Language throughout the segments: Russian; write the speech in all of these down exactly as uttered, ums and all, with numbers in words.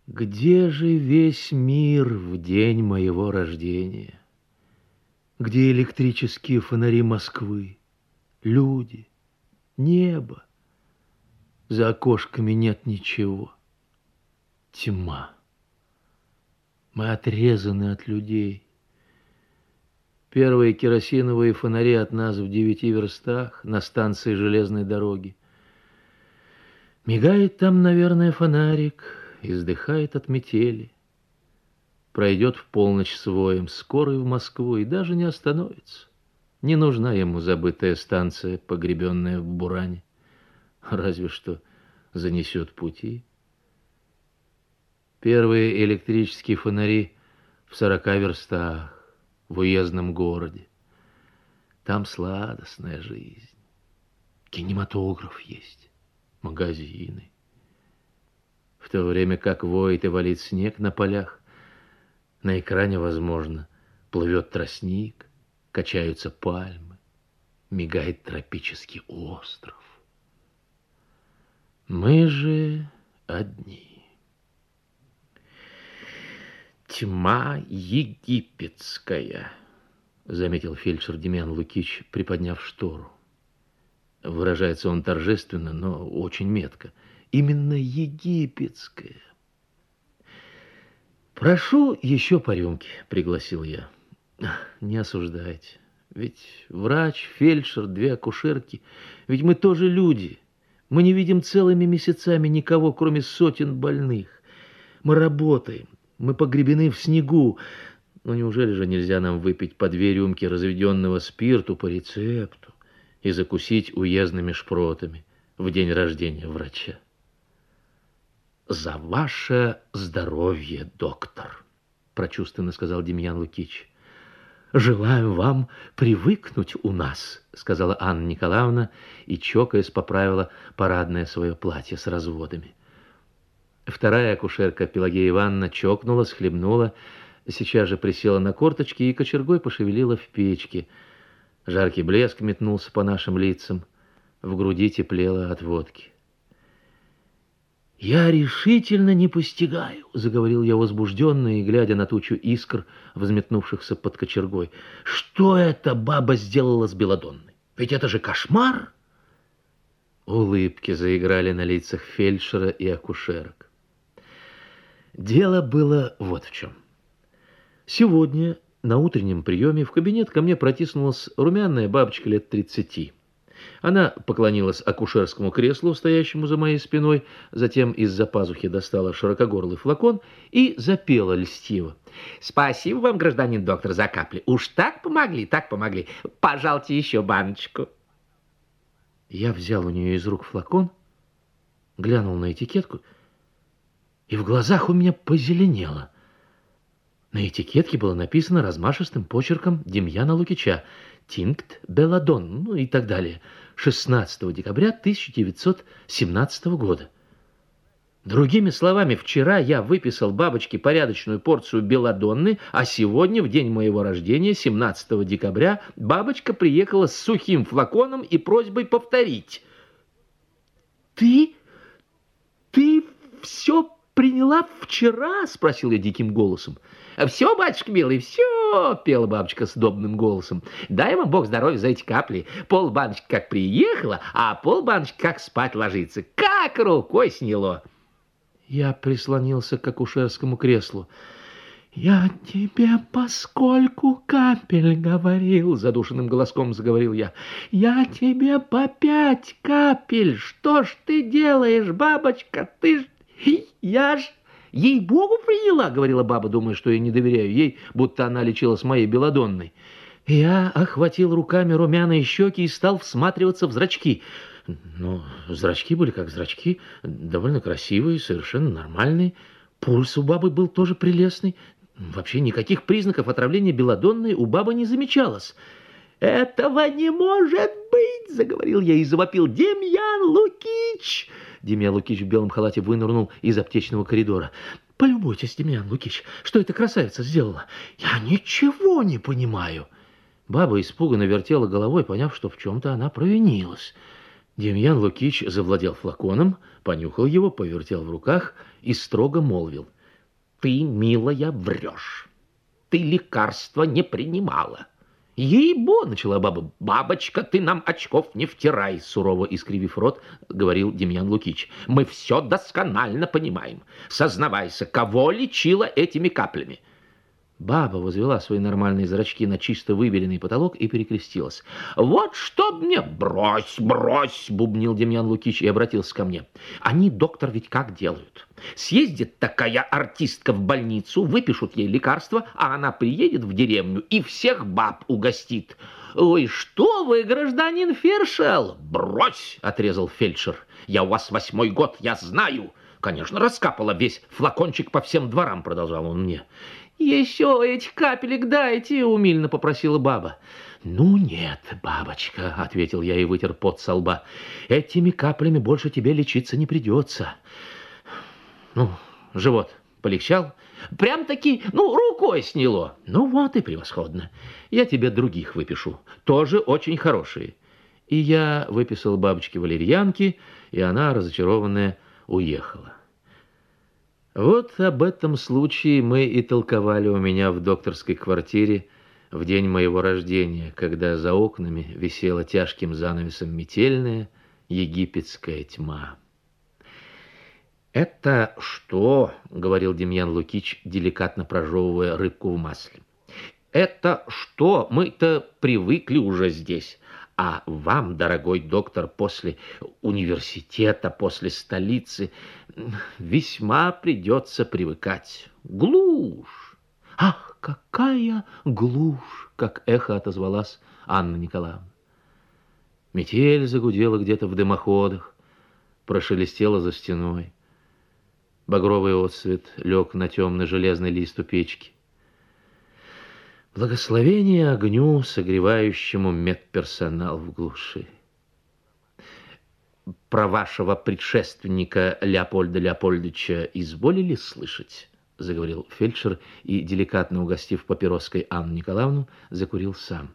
Где же весь мир в день моего рождения? Где электрические фонари Москвы, люди, небо? За окошками нет ничего. Тьма. Мы отрезаны от людей. Первые керосиновые фонари от нас в девяти верстах на станции железной дороги. Мигает там, наверное, фонарик, издыхает от метели. Пройдет в полночь с воем скорый в Москву и даже не остановится. Не нужна ему забытая станция, погребенная в буране. Разве что занесет пути. Первые электрические фонари в сорока верстах, в уездном городе. Там сладостная жизнь. Кинематограф есть, магазины. В то время как воет и валит снег на полях, на экране, возможно, плывет тростник, качаются пальмы, мигает тропический остров. Мы же одни. Тьма египетская, заметил фельдшер Демьян Лукич, приподняв штору. Выражается он торжественно, но очень метко. Именно египетская. Прошу еще по рюмке, пригласил я. Не осуждайте. Ведь врач, фельдшер, две акушерки. Ведь мы тоже люди. Мы не видим целыми месяцами никого, кроме сотен больных. Мы работаем. Мы погребены в снегу. Но неужели же нельзя нам выпить по две рюмки разведенного спирту по рецепту и закусить уездными шпротами в день рождения врача? «За ваше здоровье, доктор», — прочувственно сказал Демьян Лукич. «Желаю вам привыкнуть у нас», — сказала Анна Николаевна и, чокаясь, поправила парадное свое платье с разводами. Вторая акушерка Пелагея Ивановна чокнулась, хлебнула, сейчас же присела на корточки и кочергой пошевелила в печке. Жаркий блеск метнулся по нашим лицам, в груди теплело от водки. «Я решительно не постигаю», — заговорил я возбужденно и глядя на тучу искр, взметнувшихся под кочергой. «Что эта баба сделала с Беладонной? Ведь это же кошмар!» Улыбки заиграли на лицах фельдшера и акушерок. Дело было вот в чем. Сегодня на утреннем приеме в кабинет ко мне протиснулась румяная бабочка лет тридцати. Она поклонилась акушерскому креслу, стоящему за моей спиной, затем из-за пазухи достала широкогорлый флакон и запела льстиво. «Спасибо вам, гражданин доктор, за капли. Уж так помогли, так помогли. Пожалуйте еще баночку». Я взял у нее из рук флакон, глянул на этикетку, и в глазах у меня позеленело. На этикетке было написано размашистым почерком Демьяна Лукича «Тинкт Белладон», ну и так далее, шестнадцатого декабря тысяча девятьсот семнадцатого года. Другими словами, вчера я выписал бабочке порядочную порцию белладонны, а сегодня, в день моего рождения, семнадцатого декабря, бабочка приехала с сухим флаконом и просьбой повторить. «Ты? Ты все приняла вчера?» — спросил я диким голосом. «Все, батюшка милый, все!» — пела бабочка с добным голосом. «Дай вам Бог здоровья за эти капли. Пол баночки как приехала, а пол баночки как спать ложится. Как рукой сняло!» Я прислонился к акушерскому креслу. «Я тебе поскольку капель говорил», — задушенным голоском заговорил я. «Я тебе по пять капель. Что ж ты делаешь, бабочка? Ты ж... Я ж... ей-богу приняла», — говорила баба, думая, что я не доверяю ей, будто она лечилась моей белладонной. Я охватил руками румяные щеки и стал всматриваться в зрачки. Ну, зрачки были как зрачки, довольно красивые, совершенно нормальные. Пульс у бабы был тоже прелестный. Вообще никаких признаков отравления белладонной у бабы не замечалось. «Этого не может быть!» — заговорил я и завопил. «Демьян Лукич!» Демьян Лукич в белом халате вынырнул из аптечного коридора. «Полюбуйтесь, Демьян Лукич, что эта красавица сделала? Я ничего не понимаю!» Баба испуганно вертела головой, поняв, что в чем-то она провинилась. Демьян Лукич завладел флаконом, понюхал его, повертел в руках и строго молвил. Ты, милая, врешь. Ты лекарства не принимала. Ей-бо, начала баба. Бабочка, ты нам очков не втирай, сурово искривив рот, говорил Демьян Лукич. Мы все досконально понимаем. Сознавайся, кого лечила этими каплями? Баба возвела свои нормальные зрачки на чисто выбеленный потолок и перекрестилась. «Вот что мне...» «Брось, брось!» — бубнил Демьян Лукич и обратился ко мне. «Они, доктор, ведь как делают? Съездит такая артистка в больницу, выпишут ей лекарства, а она приедет в деревню и всех баб угостит. Ой, что вы, гражданин Фершел?» «Брось!» — отрезал фельдшер. «Я у вас восьмой год, я знаю!» «Конечно, раскапала весь флакончик по всем дворам», — продолжал он мне. «Еще этих капелек дайте», — умильно попросила баба. «Ну нет, бабочка», — ответил я и вытер пот со лба. «Этими каплями больше тебе лечиться не придется». Ну, живот полегчал? Прям-таки, ну, рукой сняло. Ну вот и превосходно. Я тебе других выпишу, тоже очень хорошие. И я выписал бабочке валерьянки, и она, разочарованная, уехала. Вот об этом случае мы и толковали у меня в докторской квартире в день моего рождения, когда за окнами висела тяжким занавесом метельная египетская тьма. «Это что?» — говорил Демьян Лукич, деликатно прожевывая рыбку в масле. «Это что? Мы-то привыкли уже здесь. А вам, дорогой доктор, после университета, после столицы, весьма придется привыкать. Глушь! Ах, какая глушь!» — как эхо отозвалась Анна Николаевна. Метель загудела где-то в дымоходах, прошелестела за стеной. Багровый отсвет лег на темный железный лист у печки. Благословение огню, согревающему медперсонал в глуши. Про вашего предшественника Леопольда Леопольдовича изволили слышать? Заговорил фельдшер и, деликатно угостив папироской Анну Николаевну, закурил сам.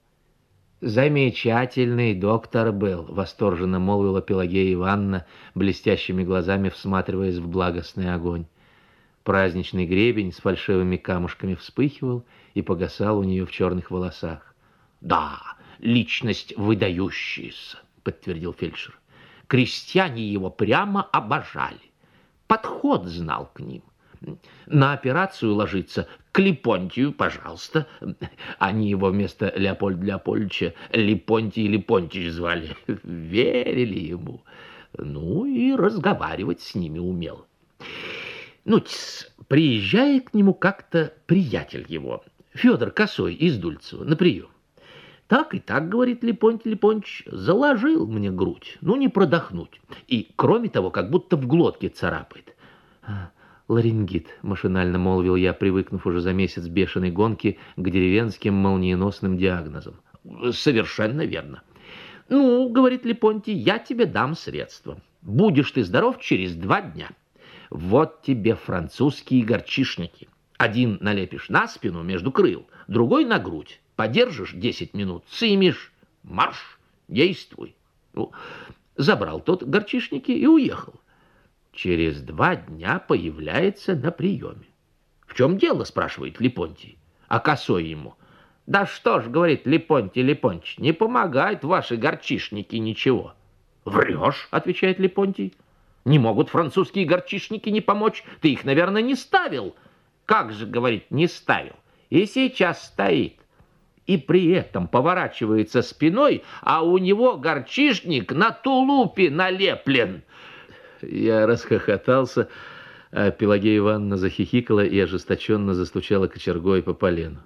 «Замечательный доктор был», — восторженно молвила Пелагея Ивановна, блестящими глазами всматриваясь в благостный огонь. Праздничный гребень с фальшивыми камушками вспыхивал и погасал у нее в черных волосах. «Да, личность выдающаяся», — подтвердил фельдшер. «Крестьяне его прямо обожали. Подход знал к ним. На операцию ложиться к Липонтию, пожалуйста». Они его вместо Леопольда Леопольдовича Липонтий Липонтич звали. Верили ему. Ну и разговаривать с ними умел. Ну, приезжает к нему как-то приятель его, Федор Косой из Дульцева, на прием. «Так и так, — говорит Липонтий Липонтич, — заложил мне грудь, ну не продохнуть. И, кроме того, как будто в глотке царапает». «Ларингит», — машинально молвил я, привыкнув уже за месяц бешеной гонки к деревенским молниеносным диагнозам. «Совершенно верно. Ну, — говорит Липонтий, — я тебе дам средства. Будешь ты здоров через два дня. Вот тебе французские горчишники. Один налепишь на спину между крыл, другой на грудь. Подержишь десять минут, сымешь, марш, действуй». Ну, забрал тот горчишники и уехал. Через два дня появляется на приеме. «В чем дело?» — спрашивает Липонтий. А Косой ему: «Да что ж, — говорит Липонтий Липонтич, — не помогают ваши горчишники ничего». «Врешь?» — отвечает Липонтий. «Не могут французские горчишники не помочь. Ты их, наверное, не ставил». «Как же, — говорит, — не ставил. И сейчас стоит. И при этом поворачивается спиной, а у него горчишник на тулупе налеплен». Я расхохотался, а Пелагея Ивановна захихикала и ожесточенно застучала кочергой по полену.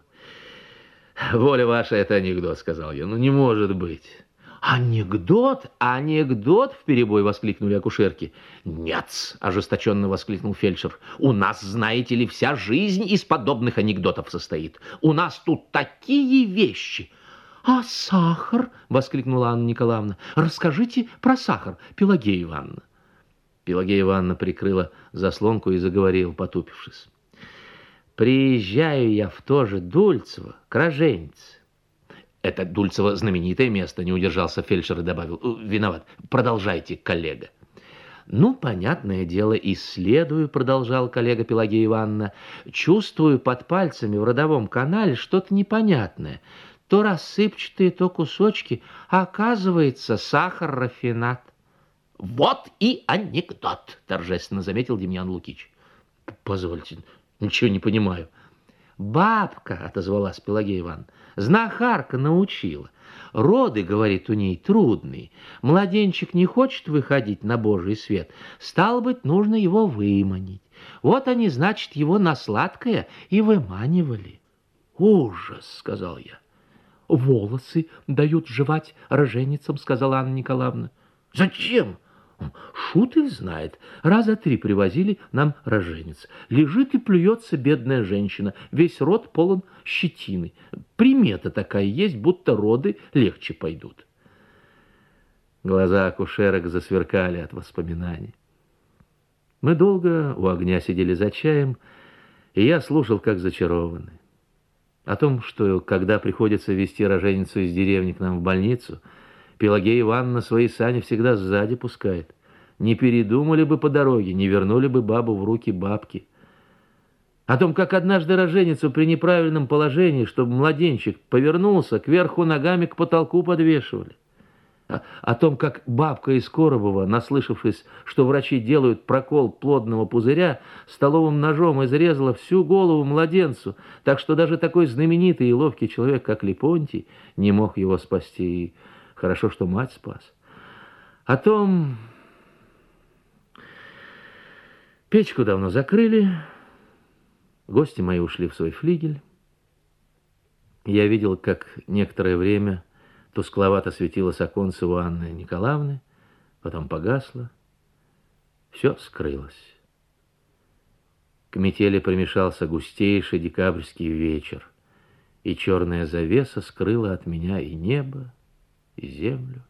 «Воля ваша, это анекдот, — сказал я, — ну не может быть». «Анекдот? Анекдот?» — вперебой воскликнули акушерки. «Нет!» — ожесточенно воскликнул фельдшер. «У нас, знаете ли, вся жизнь из подобных анекдотов состоит. У нас тут такие вещи!» «А сахар?» — воскликнула Анна Николаевна. «Расскажите про сахар, Пелагея Ивановна». Пелагея Ивановна прикрыла заслонку и заговорила, потупившись. «Приезжаю я в то же Дульцево, к роженице». «Это Дульцево знаменитое место», — не удержался фельдшер и добавил. «Виноват. Продолжайте, коллега». «Ну, понятное дело, исследую», — продолжал коллега Пелагея Ивановна, «чувствую под пальцами в родовом канале что-то непонятное. То рассыпчатые, то кусочки, а оказывается сахар-рафинат». «Вот и анекдот», — торжественно заметил Демьян Лукич. «Позвольте, ничего не понимаю». «Бабка», — отозвалась Пелагея Ивановна, — «знахарка научила. Роды, говорит, у ней трудные. Младенчик не хочет выходить на Божий свет. Стало быть, нужно его выманить. Вот они, значит, его на сладкое и выманивали». «Ужас», — сказал я. «Волосы дают жевать роженицам», — сказала Анна Николаевна. «Зачем?» «Шут их знает. Раза три привозили нам роженец. Лежит и плюется бедная женщина. Весь рот полон щетины. Примета такая есть, будто роды легче пойдут». Глаза акушерок засверкали от воспоминаний. Мы долго у огня сидели за чаем, и я слушал, как зачарованный. О том, что когда приходится везти роженицу из деревни к нам в больницу, Пелагея Ивановна свои сани всегда сзади пускает. Не передумали бы по дороге, не вернули бы бабу в руки бабки. О том, как однажды роженицу при неправильном положении, чтобы младенчик повернулся, кверху ногами к потолку подвешивали. О, о том, как бабка из Коробова, наслышавшись, что врачи делают прокол плодного пузыря, столовым ножом изрезала всю голову младенцу, так что даже такой знаменитый и ловкий человек, как Лепонтий, не мог его спасти. И хорошо, что мать спас. О том... Печку давно закрыли, гости мои ушли в свой флигель. Я видел, как некоторое время тускловато светилось оконце у Анны Николаевны, потом погасло, все скрылось. К метели примешался густейший декабрьский вечер, и черная завеса скрыла от меня и небо, и землю.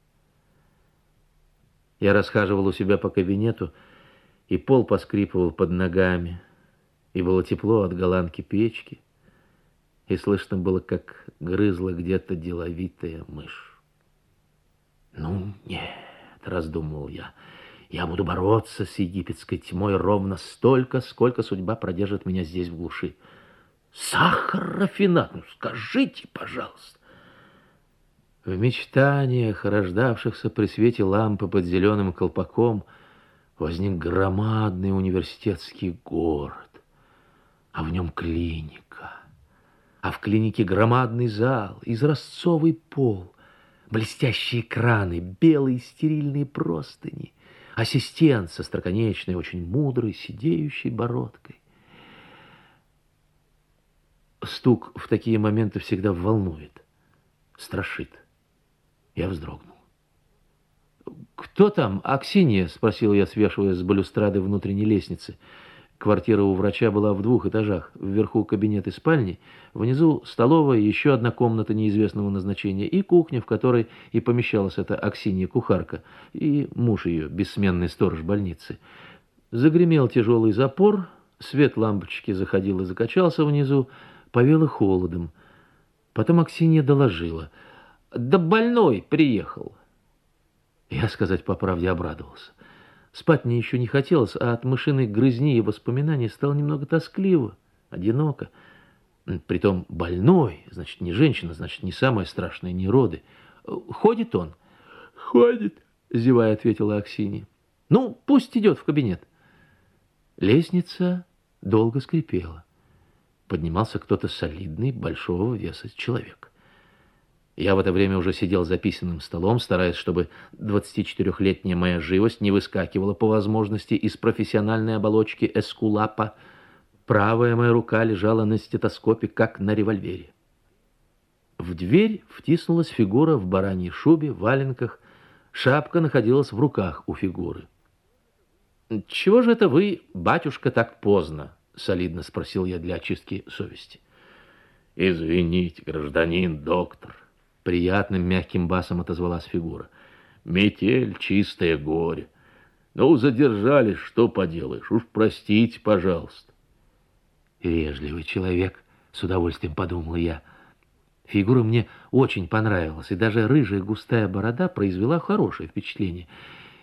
Я расхаживал у себя по кабинету, и пол поскрипывал под ногами, и было тепло от голландки печки, и слышно было, как грызла где-то деловитая мышь. «Ну, нет», — раздумывал я, — «я буду бороться с египетской тьмой ровно столько, сколько судьба продержит меня здесь в глуши. Сахар-рафинат, ну скажите, пожалуйста». В мечтаниях, рождавшихся при свете лампы под зеленым колпаком, возник громадный университетский город, а в нем клиника, а в клинике громадный зал, изразцовый пол, блестящие экраны, белые стерильные простыни, ассистент со остроконечной, очень мудрой, сидеющей бородкой. Стук в такие моменты всегда волнует, страшит. Я вздрогнул. «Кто там, Аксинья?» — спросил я, свешиваясь с балюстрады внутренней лестницы. Квартира у врача была в двух этажах. Вверху кабинет и спальни, внизу столовая, еще одна комната неизвестного назначения и кухня, в которой и помещалась эта Аксинья-кухарка, и муж ее, бессменный сторож больницы. Загремел тяжелый запор, свет лампочки заходил и закачался внизу, повело холодом. Потом Аксинья доложила: «Да больной приехал». Я, сказать по правде, обрадовался. Спать мне еще не хотелось, а от мышиной грызни и воспоминаний стало немного тоскливо, одиноко. Притом больной, значит, не женщина, значит, не самое страшное, не роды. «Ходит он?» «Ходит», — зевая ответила Аксинья. «Ну, пусть идет в кабинет». Лестница долго скрипела. Поднимался кто-то солидный, большого веса человек. Я в это время уже сидел за писаным столом, стараясь, чтобы двадцатичетырехлетняя моя живость не выскакивала по возможности из профессиональной оболочки эскулапа. Правая моя рука лежала на стетоскопе, как на револьвере. В дверь втиснулась фигура в бараньей шубе, в валенках. Шапка находилась в руках у фигуры. «Чего же это вы, батюшка, так поздно?» — солидно спросил я для очистки совести. «Извините, гражданин доктор», — приятным мягким басом отозвалась фигура. «Метель, чистое горе. Ну, задержались, что поделаешь, уж простите, пожалуйста». «Вежливый человек», — с удовольствием подумал я. Фигура мне очень понравилась, и даже рыжая густая борода произвела хорошее впечатление.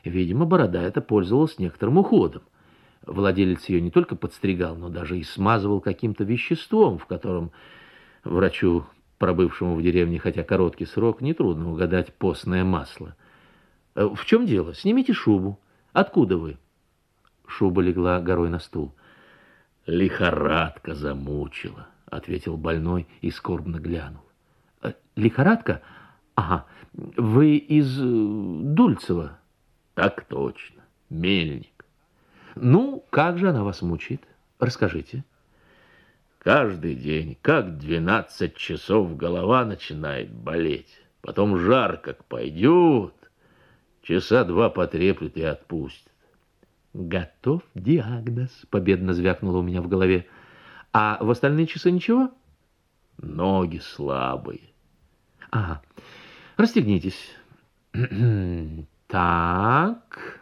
Видимо, борода эта пользовалась некоторым уходом. Владелец ее не только подстригал, но даже и смазывал каким-то веществом, в котором врачу, пробывшему в деревне хотя короткий срок, нетрудно угадать постное масло. «В чем дело? Снимите шубу. Откуда вы?» Шуба легла горой на стул. «Лихорадка замучила», — ответил больной и скорбно глянул. «Лихорадка? Ага. Вы из Дульцева?» «Так точно. Мельник». «Ну, как же она вас мучает? Расскажите». «Каждый день, как двенадцать часов, голова начинает болеть. Потом жар как пойдет, часа два потреплет и отпустит». «Готов диагноз», — победно звякнуло у меня в голове. «А в остальные часы ничего?» «Ноги слабые». «Ага. Расстегнитесь». «Так...»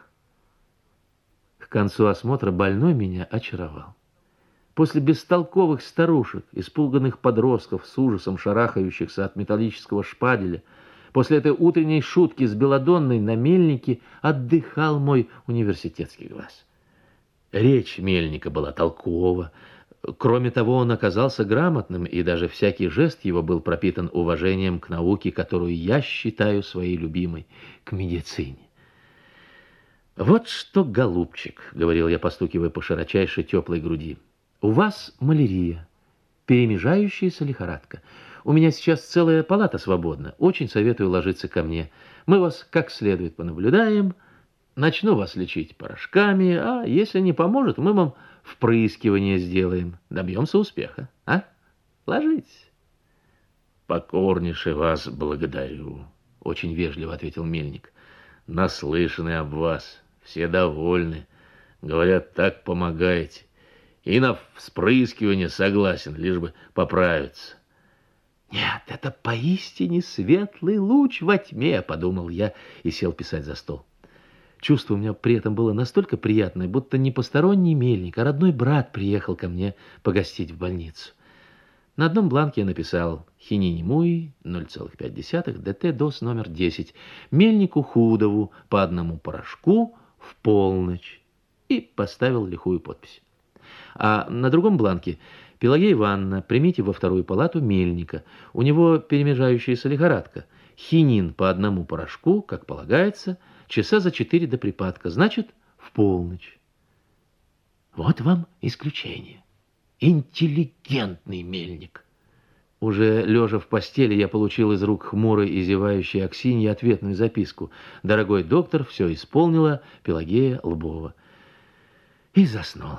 К концу осмотра больной меня очаровал. После бестолковых старушек, испуганных подростков, с ужасом шарахающихся от металлического шпаделя, после этой утренней шутки с Беладонной на мельнике отдыхал мой университетский глаз. Речь мельника была толкова. Кроме того, он оказался грамотным, и даже всякий жест его был пропитан уважением к науке, которую я считаю своей любимой, к медицине. «Вот что, голубчик», — говорил я, постукивая по широчайшей теплой груди, — «у вас малярия, перемежающаяся лихорадка. У меня сейчас целая палата свободна. Очень советую ложиться ко мне. Мы вас как следует понаблюдаем. Начну вас лечить порошками, а если не поможет, мы вам впрыскивание сделаем. Добьемся успеха. А? Ложитесь». «Покорнейше вас благодарю», — очень вежливо ответил мельник. «Наслышаны об вас. Все довольны. Говорят, так помогаете. И на вспрыскивание согласен, лишь бы поправиться». «Нет, это поистине светлый луч во тьме», — подумал я и сел писать за стол. Чувство у меня при этом было настолько приятное, будто не посторонний мельник, а родной брат приехал ко мне погостить в больницу. На одном бланке я написал «Хинини-Муи, ноль целых пять десятых, ДТ ДОС номер десять, мельнику Худову по одному порошку в полночь» и поставил лихую подпись. А на другом бланке «Пелагея Ивановна, примите во вторую палату мельника. У него перемежающаяся лихорадка. Хинин по одному порошку, как полагается, часа за четыре до припадка, значит, в полночь». Вот вам исключение. Интеллигентный мельник. Уже лежа в постели, я получил из рук хмурой и зевающей Аксиньи ответную записку. «Дорогой доктор, все исполнила Пелагея Лбова». И заснул.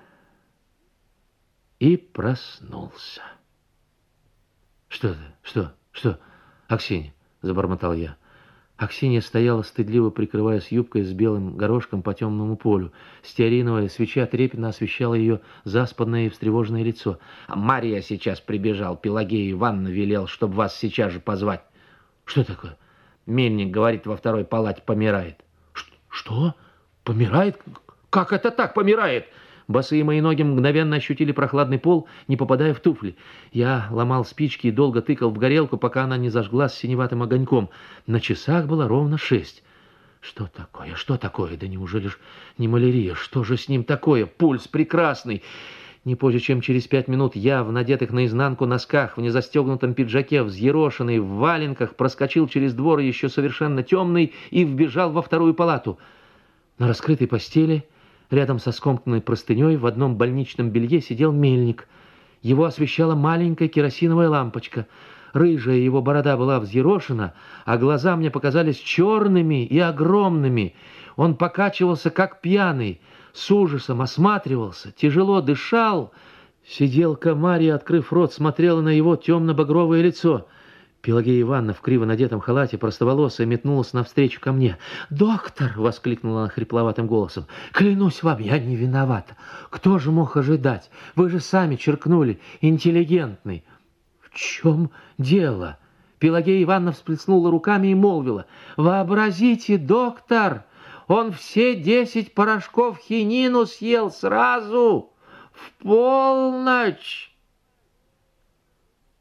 И проснулся. «Что это? Что? Что? Аксинья?» — забормотал я. Аксинья стояла, стыдливо прикрываясь юбкой с белым горошком по темному полю. Стеариновая свеча трепетно освещала ее заспанное и встревоженное лицо. «А Мария сейчас прибежал. Пелагея Ивановна велел, чтобы вас сейчас же позвать». «Что такое?» «Мельник, говорит, во второй палате помирает». «Что? Помирает? Как это так помирает?» Босые мои ноги мгновенно ощутили прохладный пол, не попадая в туфли. Я ломал спички и долго тыкал в горелку, пока она не зажглась синеватым огоньком. На часах было ровно шесть. Что такое? Что такое? Да неужели ж не малярия? Что же с ним такое? Пульс прекрасный. Не позже, чем через пять минут, я в надетых наизнанку носках, в незастегнутом пиджаке, взъерошенный, в валенках, проскочил через двор еще совершенно темный и вбежал во вторую палату. На раскрытой постели, рядом со скомканной простыней, в одном больничном белье сидел мельник. Его освещала маленькая керосиновая лампочка. Рыжая его борода была взъерошена, а глаза мне показались черными и огромными. Он покачивался, как пьяный, с ужасом осматривался, тяжело дышал. Сиделка Мария, открыв рот, смотрела на его темно-багровое лицо. Пелагея Ивановна в криво надетом халате, простоволосая, метнулась навстречу ко мне. «Доктор!» — воскликнула она хрипловатым голосом. «Клянусь вам, я не виновата. Кто же мог ожидать? Вы же сами черкнули. Интеллигентный». «В чем дело?» Пелагея Ивановна всплеснула руками и молвила. «Вообразите, доктор! Он все десять порошков хинину съел сразу! В полночь!»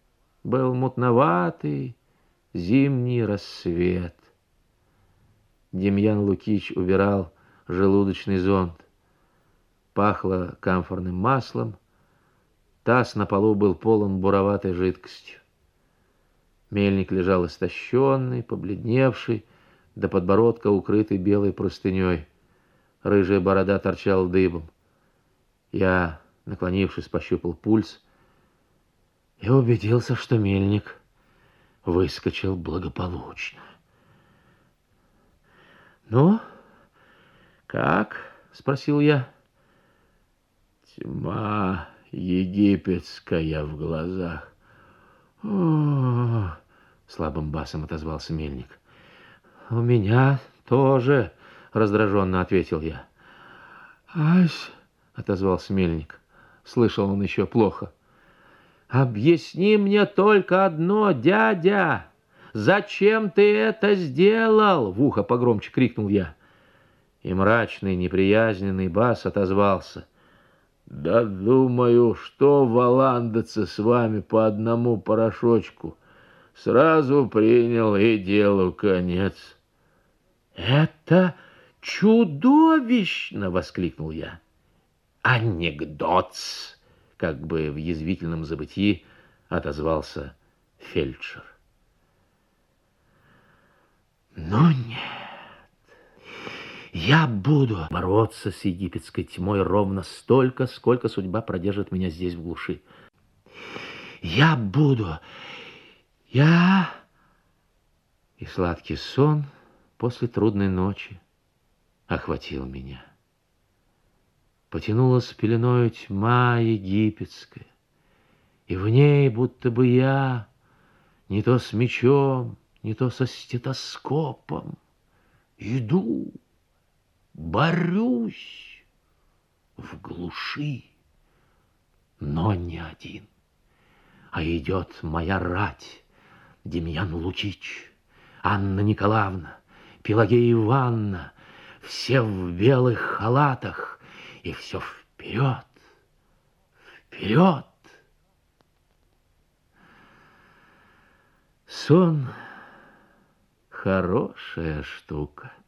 Был мутноватый зимний рассвет. Демьян Лукич убирал желудочный зонд. Пахло камфорным маслом. Таз на полу был полон буроватой жидкостью. Мельник лежал истощенный, побледневший, до подбородка укрытый белой простыней. Рыжая борода торчала дыбом. Я, наклонившись, пощупал пульс и убедился, что мельник выскочил благополучно. «Ну, как?» — спросил я. «Тьма египетская в глазах». «О-о-о!» — слабым басом отозвался мельник. «У меня тоже», — раздраженно ответил я. «Ась!» — отозвался мельник. Слышал он еще плохо. «Объясни мне только одно, дядя! Зачем ты это сделал?» — в ухо погромче крикнул я. И мрачный, неприязненный бас отозвался. «Да думаю, что валандаться с вами по одному порошочку. Сразу принял, и делу конец». «Это чудовищно!» — воскликнул я. «Анекдот!» — как бы в язвительном забытии отозвался фельдшер. «Ну нет, я буду бороться с египетской тьмой ровно столько, сколько судьба продержит меня здесь в глуши. Я буду, я...» И сладкий сон после трудной ночи охватил меня. Потянулась пеленою тьма египетская, и в ней будто бы я не то с мечом, не то со стетоскопом иду, борюсь в глуши, но не один, а идет моя рать: Демьян Лукич, Анна Николаевна, Пелагея Ивановна, все в белых халатах, и все вперед, вперед. Сон — хорошая штука.